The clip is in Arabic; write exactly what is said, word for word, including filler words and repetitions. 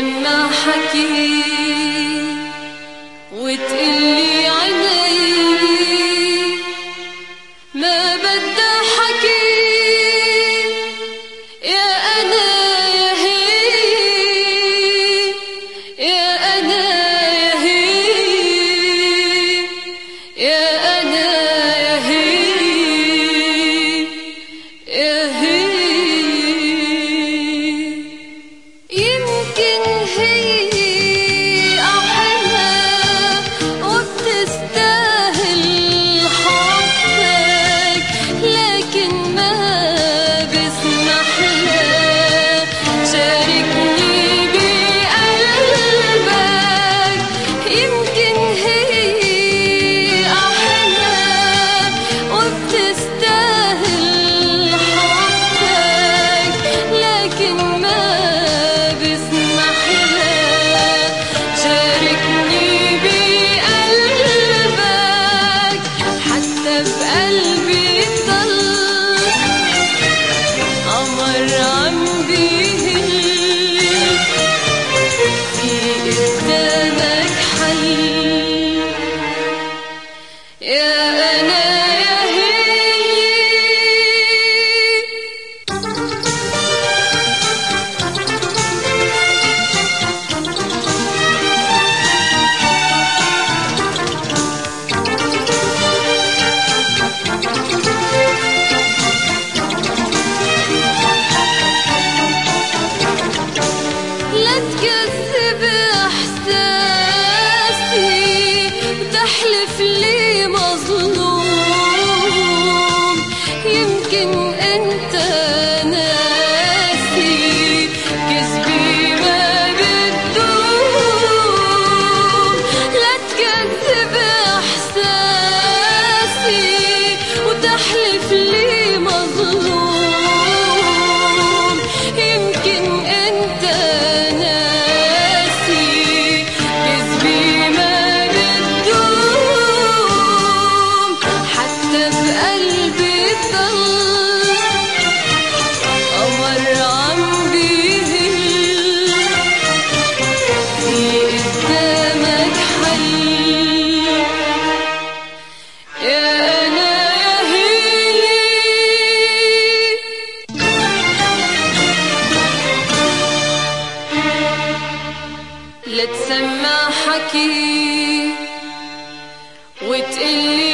تسمع حكي وتقلي عيني ما بدها حكي يا أنا يا هي يا أنا يا هي يا أنا يا هي يا هي يمكن هي أحلى وبتستاهل حبك لكن ما بسمح لها شاركني بقلبك. يمكن هي أحلى وبتستاهل حبك لكن ما بسمح لها شاركني بقلبك. حتى بقلبي ضل قمر عم بيهل في قدامك حل يا أنا يا هي. لا تكذب احساسي وتحلف لي مظلوم. يمكن انت ناسي كذبي ما بتدوم. لا تكذب احساسي وتحلف لي مظلوم. يمكن انت ناسي كذبي ما بتدوم. حتى بقلبي ضل قمر عم بيهل في قدامك حل يا أنا يا هي. لا تسمع حكي وتقلي